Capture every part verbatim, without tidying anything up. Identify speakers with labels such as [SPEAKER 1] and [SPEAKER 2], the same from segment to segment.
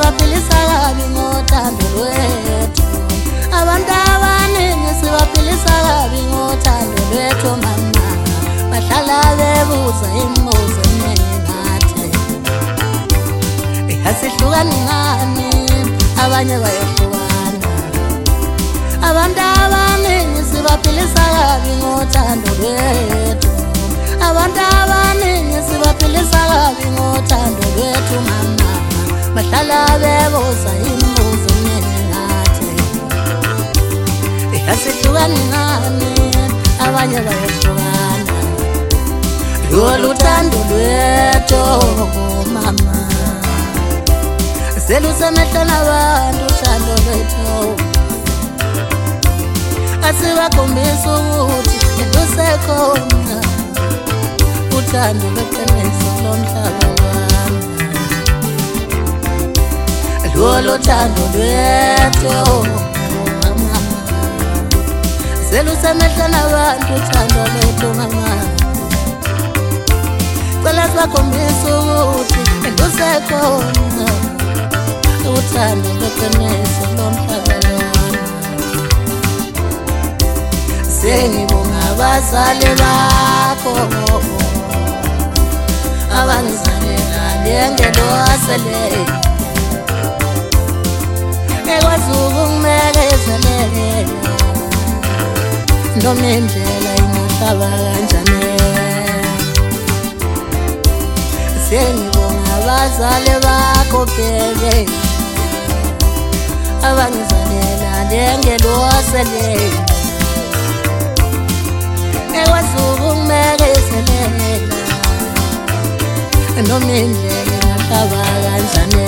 [SPEAKER 1] sibaphilisa kabi ngothando lwethu. Abantu abaningi sibaphilisa kabi ngothando lwethu mama. Bahlala bebuza imibuzo eminingi ngathi asihlukani ngani, abanye bayahlukana. Abantu abaningi sibaphilisa kabi ngothando lwethu. Abantu abaningi sibaphilisa kabi ngothando lwethu mama. Bahlala bebuza imibuzo eminingi ngathi asihlukani ngani, abanye bayahlukana. Lolu thando lwethu mama selusemehlo nabantu uthando lwethu. Asibakhombisa ukuthi lusekhona uthando lweqiniso lomhlaba wami. Lolu thando lwethu mama selusemehlo nabantu uthando lwethu mama. Cela sibakhombisa ukuthi lusekhona uthando lweqiniso lomhlaba wami. Sengibonga abazali bakho abangizalela njengelosele ekwazi ukungimekezelela noma indlela ingahlaba kanjani. Sengibonga abazali bakho bebe abangizalela njengelosele ekwazi ukungimekezelela noma indlela ingahlaba kanjani.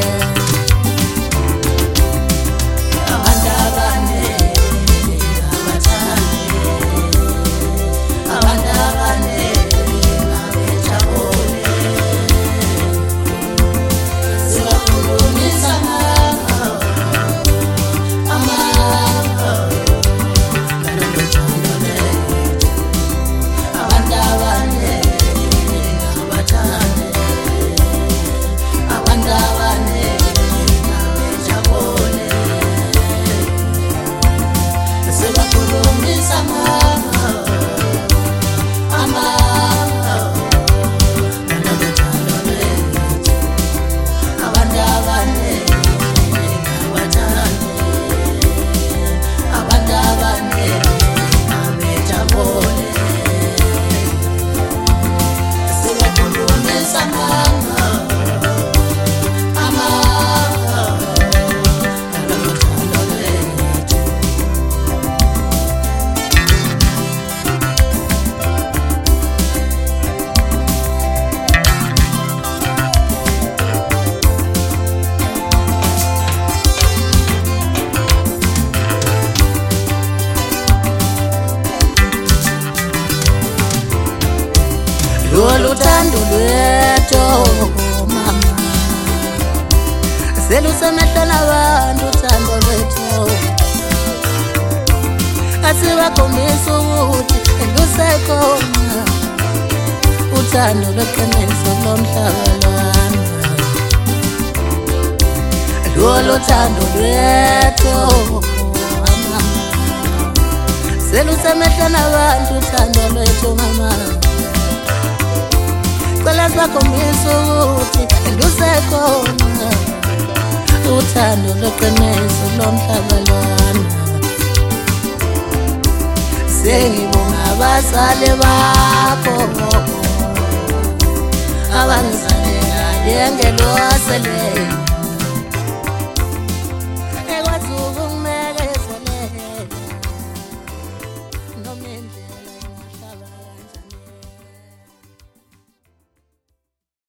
[SPEAKER 1] Lolu thando lwethu mama selusemehlo nabantu uthando lwethu. Asibakhombisa ukuthi lusekhona uthando lweqiniso lomhlaba wami. Lolu thando lwethu mama selusemehlo nabantu uthando lwethu mama. Cela sibakhombisa ukuthi lusekhona uthando lweqiniso lomhlaba wami. Sengibonga abazali bakho abangizalela njengelosele